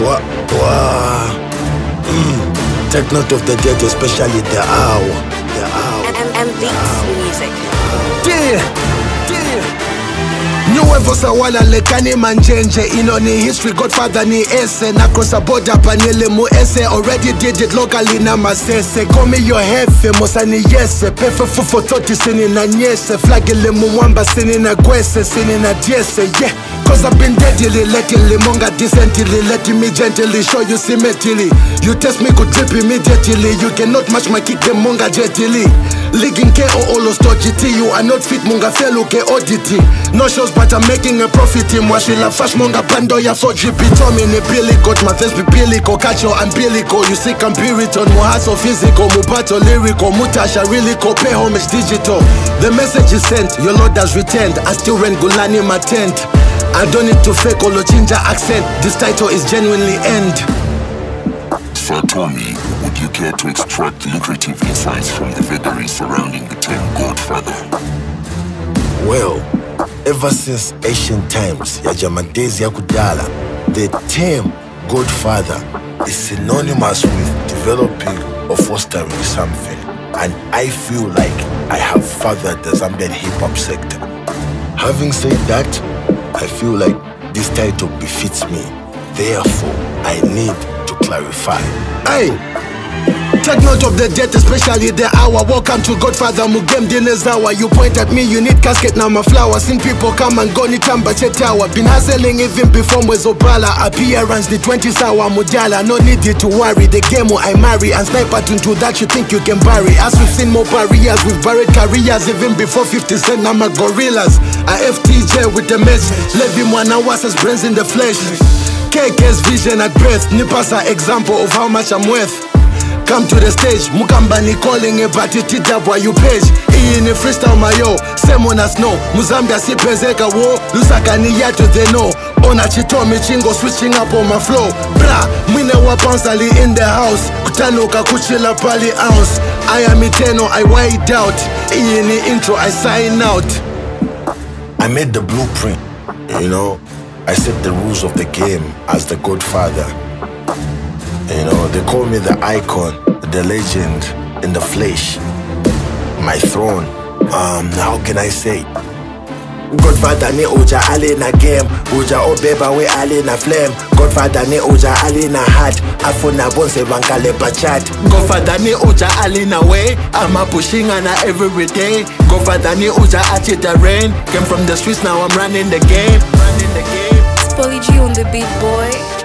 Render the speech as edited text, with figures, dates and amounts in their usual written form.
Take note of the date, especially the hour. And beats music. Nuevo sawala lekani manjenje. Inoni history Godfather ni ese. Na cross a border panele mu ese. Already did it locally na masese. Call me your hefe, mosani yese. Pefe fufo toti sini na nyese. Flagile mu mwamba sini na gwese. Sini na diese, yeah. Cause I've been deadly, lately, monga decently, letting me gently show you symmetrically. You test me, could trip immediately. You cannot match my kick, the monga jetily. Ligging K o olo GT. You are not fit, monga fellow ke auditi. No shows, but I'm making a profit. Mwashila fash monga bando ya 4GP. Tommy ne bilico, my face be bilico, catch your umbilical. You see compiriton, muhaso physical, mubato lyrical, mutasha really ko, pay homage digital. The message is sent, your Lord has returned. I still rent Gulani my tent. I don't need to fake or ginger accent. This title is genuinely end. Sir Tommy, would you care to extract lucrative insights from the vagaries surrounding the term Godfather? Well, ever since ancient times, Yajamadezi Yakudala, the term Godfather is synonymous with developing or fostering something. And I feel like I have fathered the Zambian hip-hop sector. Having said that, I feel like this title befits me. Therefore, I need to clarify. Hey! Take note of the date, especially the hour. Welcome to Godfather Mugem Dinezawa. You point at me, you need casket, now my flower. Seen people come and go, ni tamba tower. Been hustling even before Mwezobala. Appearance, the 20 sawa mudala. No need you to worry, the game I marry. And sniper to that you think you can bury. As we've seen more barriers, we've buried careers. Even before 50 Cent, now my gorillas. I FTJ with the message. Levi Mwanawas's brains in the flesh. KK's vision at birth. Nipasa example of how much I'm worth. Come to the stage, Mukambani calling a batiti dabwa you page. In a freestyle mayo, same as no. Muzambia si pezeka wo, Lusaka ni yato they know. Ona chitomi chingo switching up on my flow. Bra, mwine wapansali in the house. Kutano kakuchila pali ounce. I am eternal, I wide out. In the intro, I sign out. I made the blueprint, you know. I set the rules of the game as the Godfather. You know, they call me the icon, the legend in the flesh. My throne, how can I say? Godfather ne oja ali na game, oja obeba we ali na flame. Godfather ne oja ali na heart, afuna bonse bankale bachat. Godfather ne oja ali na way, I'm a pushing on every day. Godfather ne oja ati the rain, came from the streets now I'm running the game. It's Polly G on the beat, boy.